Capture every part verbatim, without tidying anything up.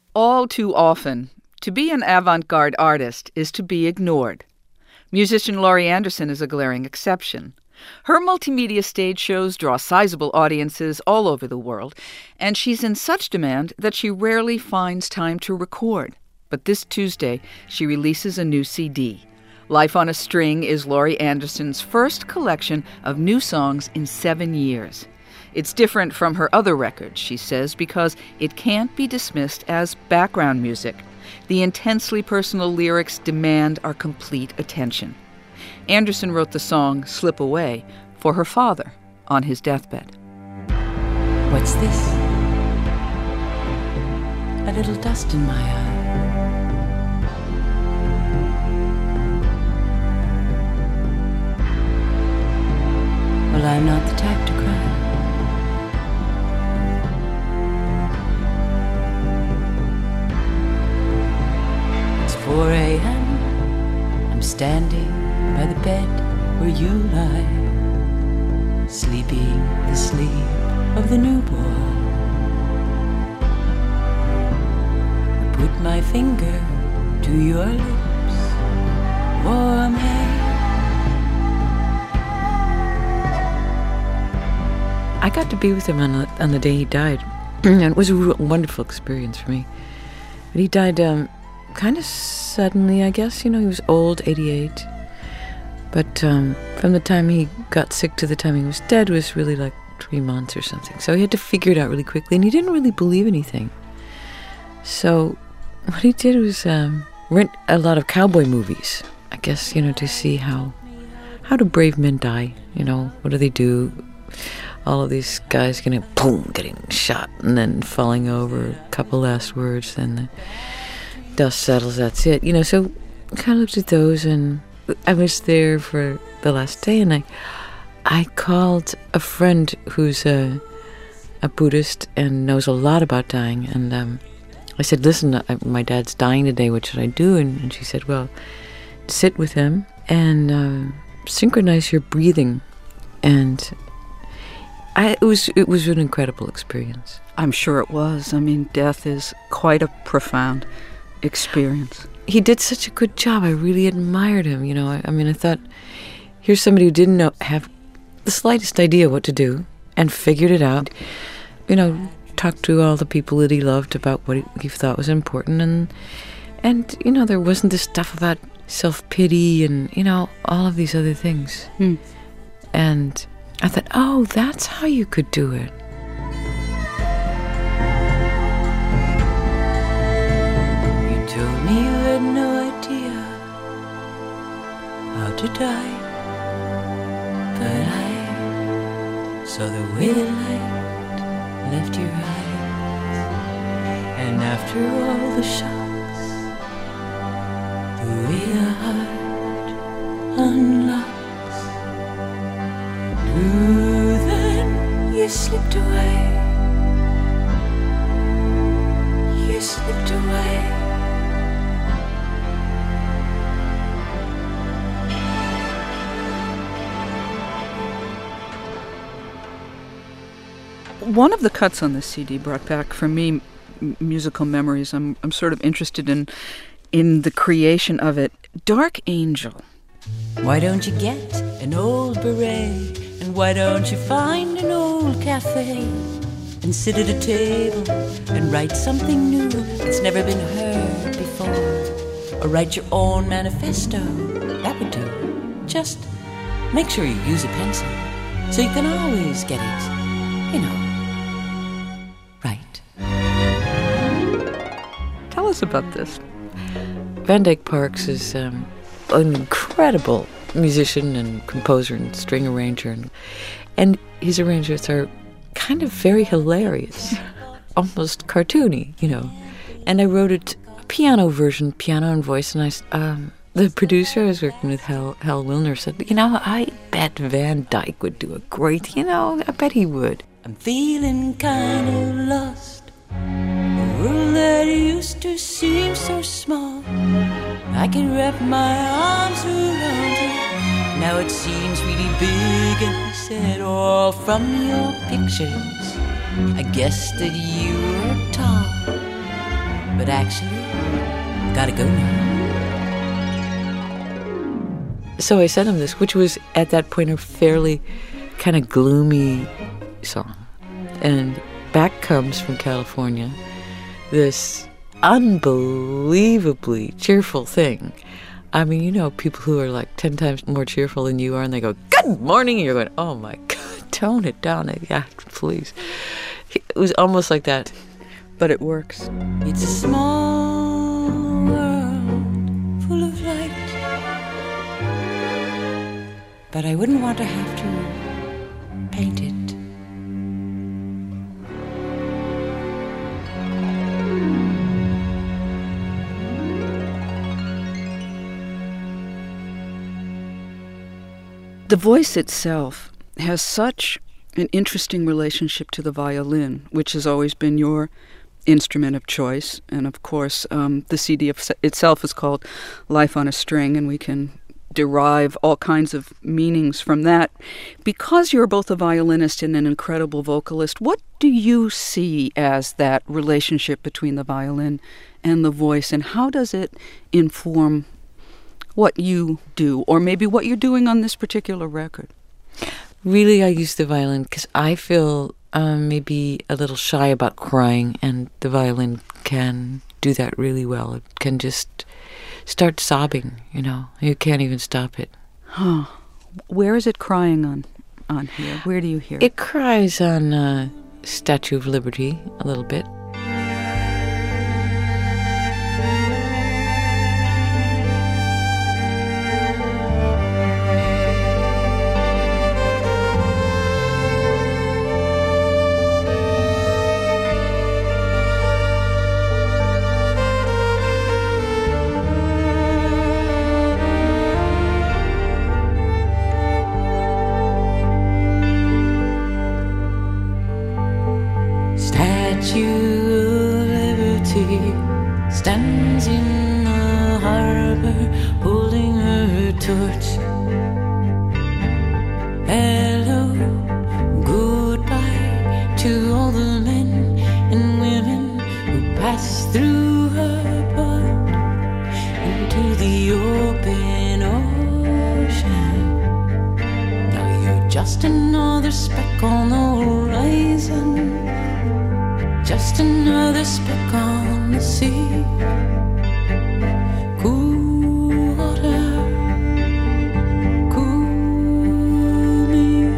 All too often, to be an avant-garde artist is to be ignored. Musician Laurie Anderson is a glaring exception. Her multimedia stage shows draw sizable audiences all over the world, and she's in such demand that she rarely finds time to record. But this Tuesday, she releases a new C D. Life on a String is Laurie Anderson's first collection of new songs in seven years. It's different from her other records, she says, because it can't be dismissed as background music. The intensely personal lyrics demand our complete attention. Anderson wrote the song Slip Away for her father on his deathbed. What's this? A little dust in my eye. Well, I'm not the type to cry. It's four a.m. I'm standing by the bed where you lie, sleeping the sleep of the newborn. I put my finger to your lips, warm hair. I got to be with him on the, on the day he died, and it was a real wonderful experience for me. But he died um, kind of suddenly, I guess. You know, he was old, eighty-eight. But um, from the time he got sick to the time he was dead was really like three months or something. So he had to figure it out really quickly, and he didn't really believe anything. So what he did was um, rent a lot of cowboy movies, I guess, you know, to see how how do brave men die, you know, what do they do? All of these guys getting, boom, getting shot and then falling over, a couple last words, then the dust settles, that's it. You know, so I kind of looked at those, and I was there for the last day, and I I called a friend who's a, a Buddhist and knows a lot about dying, and um, I said, listen, I, my dad's dying today, what should I do? And, and she said, well, sit with him and uh, synchronize your breathing. And I, it was it was an incredible experience. I'm sure it was. I mean, death is quite a profound experience. He did such a good job. I really admired him. You know, I, I mean, I thought, here's somebody who didn't know, have the slightest idea what to do and figured it out. You know, talked to all the people that he loved about what he, he thought was important. And, and, you know, there wasn't this stuff about self-pity and, you know, all of these other things. Hmm. And I thought, oh, that's how you could do it. You told me you had no idea how to die, but I saw the way the light left your eyes, and after all the shocks, the way a heart unlocks. Ooh, then you slipped away. You slipped away. One of the cuts on this C D brought back for me m- musical memories. I'm I'm sort of interested in in the creation of it. Dark Angel. Why don't you get an old beret? And why don't you find an old cafe and sit at a table and write something new that's never been heard before? Or write your own manifesto. That would do. Just make sure you use a pencil so you can always get it, you know, right. Tell us about this. Van Dyke Parks is um, an incredible musician and composer and string arranger, and, and his arrangements are kind of very hilarious, almost cartoony, you know. And I wrote it a piano version, piano and voice, and I, um, the producer I was working with, Hal, Hal Wilner, said, you know, I bet Van Dyke would do a great, you know, I bet he would. I'm feeling kind of lost, a world that used to seem so small. I can wrap my arms around it. Now it seems really big, and he said, oh, from your pictures I guessed that you were tall, but actually, gotta go now. So I sent him this, which was at that point a fairly kind of gloomy song. And back comes from California this unbelievably cheerful thing. I mean, you know, people who are like ten times more cheerful than you are, and they go, "Good morning," and you're going, "Oh my God, tone it down, yeah, please." It was almost like that. But it works. It's a small world full of light, but I wouldn't want to have to paint it. The voice itself has such an interesting relationship to the violin, which has always been your instrument of choice. And of course, um, the C D of itself is called Life on a String, and we can derive all kinds of meanings from that. Because you're both a violinist and an incredible vocalist, what do you see as that relationship between the violin and the voice, and how does it inform what you do, or maybe what you're doing on this particular record? Really, I use the violin because I feel um, maybe a little shy about crying, and the violin can do that really well. It can just start sobbing, you know. You can't even stop it. Huh. Where is it crying on, on here? Where do you hear it? It cries on uh, Statue of Liberty a little bit. Stands in the harbor holding her torch. Hello, goodbye to all the men and women who pass through her port into the open ocean. Now you're just another speck on the horizon, just another speck on the sea. Cool water, cool me.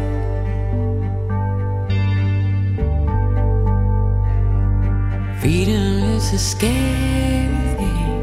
Freedom is a scary thing.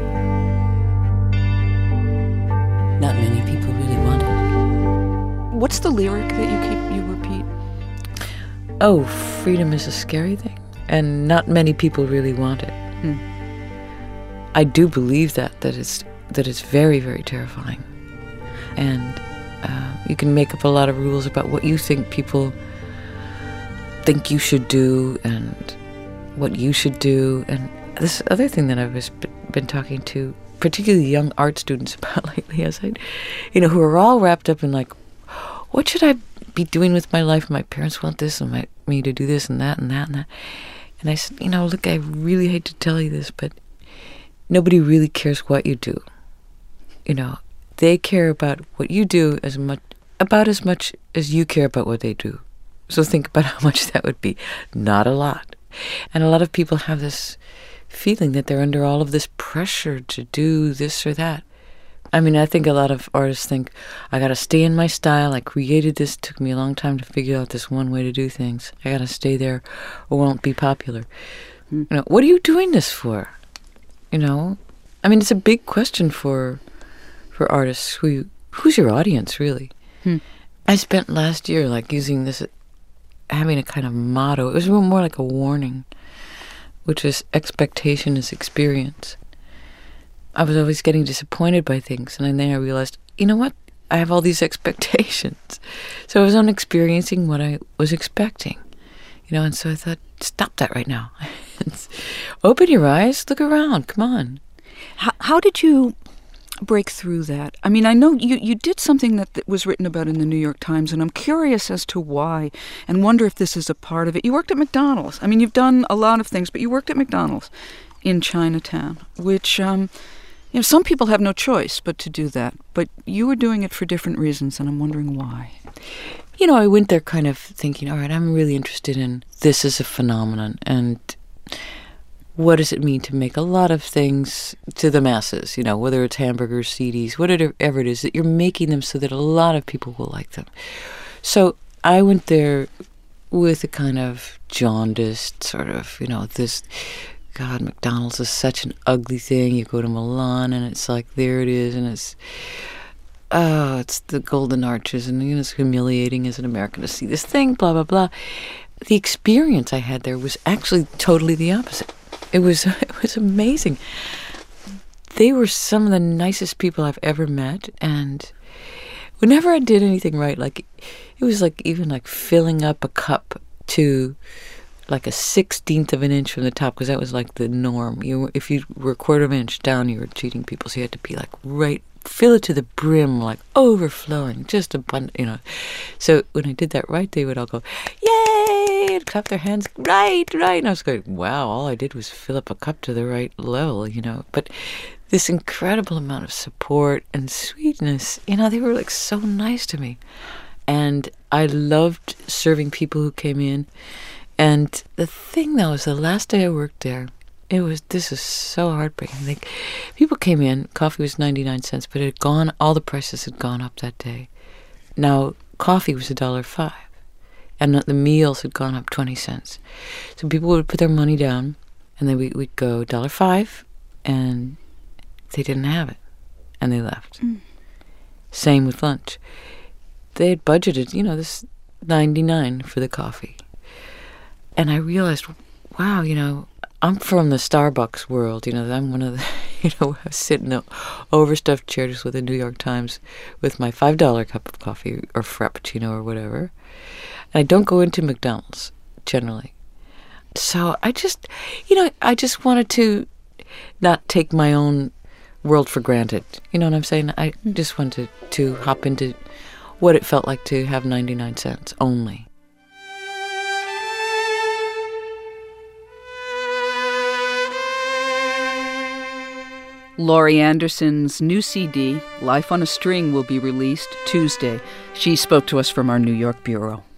Not many people really want it. What's the lyric that you keep you repeat? Oh, freedom is a scary thing, and not many people really want it. Hmm. I do believe that that it's that it's very, very terrifying, and uh, you can make up a lot of rules about what you think people think you should do and what you should do. And this other thing that I've been talking to particularly young art students about lately, as I, you know, who are all wrapped up in like, what should I be doing with my life? My parents want this and my, me to do this and that and that and that. And I said, you know, look, I really hate to tell you this, but nobody really cares what you do. You know, they care about what you do as much, about as much as you care about what they do. So think about how much that would be. Not a lot. And a lot of people have this feeling that they're under all of this pressure to do this or that. I mean, I think a lot of artists think, I gotta stay in my style. I created this. It took me a long time to figure out this one way to do things. I gotta stay there or won't be popular. Mm. You know, what are you doing this for? You know? I mean, it's a big question for for artists. Who Who's your audience, really? Hmm. I spent last year, like, using this, having a kind of motto. It was more like a warning, which is expectation is experience. I was always getting disappointed by things, and then I realized, you know what? I have all these expectations. So I was on experiencing what I was expecting, you know, and so I thought, stop that right now. Open your eyes, look around, come on. How, how did you break through that? I mean, I know you, you did something that, that was written about in the New York Times, and I'm curious as to why, and wonder if this is a part of it. You worked at McDonald's. I mean, you've done a lot of things, but you worked at McDonald's. in Chinatown, which, um, you know, some people have no choice but to do that. But you were doing it for different reasons, and I'm wondering why. You know, I went there kind of thinking, all right, I'm really interested in this as a phenomenon, and what does it mean to make a lot of things to the masses, you know, whether it's hamburgers, C Ds, whatever it is, that you're making them so that a lot of people will like them. So I went there with a kind of jaundiced sort of, you know, this, God, McDonald's is such an ugly thing. You go to Milan and it's like, there it is, and it's, oh, it's the Golden Arches, and you know, it's humiliating as an American to see this thing, blah, blah, blah. The experience I had there was actually totally the opposite. It was it was amazing. They were some of the nicest people I've ever met, and whenever I did anything right, like it was like even like filling up a cup to like a sixteenth of an inch from the top, because that was like the norm. You, if you were a quarter of an inch down, you were cheating people, so you had to be like right, fill it to the brim, like overflowing, just abundant, you know. So when I did that right, they would all go, yay, and clap their hands, right, right. And I was going, wow, all I did was fill up a cup to the right level, you know. But this incredible amount of support and sweetness, you know, they were like so nice to me. And I loved serving people who came in. And the thing, though, is the last day I worked there, it was, this is so heartbreaking. Like, people came in, coffee was ninety-nine cents, but it had gone, all the prices had gone up that day. Now, coffee was a dollar five, and the meals had gone up twenty cents. So people would put their money down, and then we, we'd go dollar five, and they didn't have it, and they left. Mm. Same with lunch. They had budgeted, you know, this ninety-nine for the coffee. And I realized, wow, you know, I'm from the Starbucks world, you know, I'm one of the, you know, I sit in the overstuffed chairs with the New York Times with my five dollar cup of coffee or Frappuccino or whatever. And I don't go into McDonald's, generally. So I just, you know, I just wanted to not take my own world for granted. You know what I'm saying? I just wanted to hop into what it felt like to have ninety-nine cents only. Laurie Anderson's new C D, Life on a String, will be released Tuesday. She spoke to us from our New York bureau.